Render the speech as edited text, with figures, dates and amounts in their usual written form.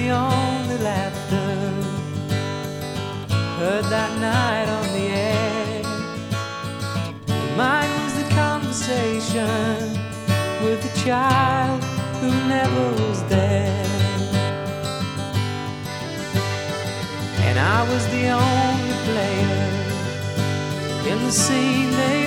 the only laughter heard that night on the air. Mine was the conversation with a child who never was there. And I was the only player in the scene they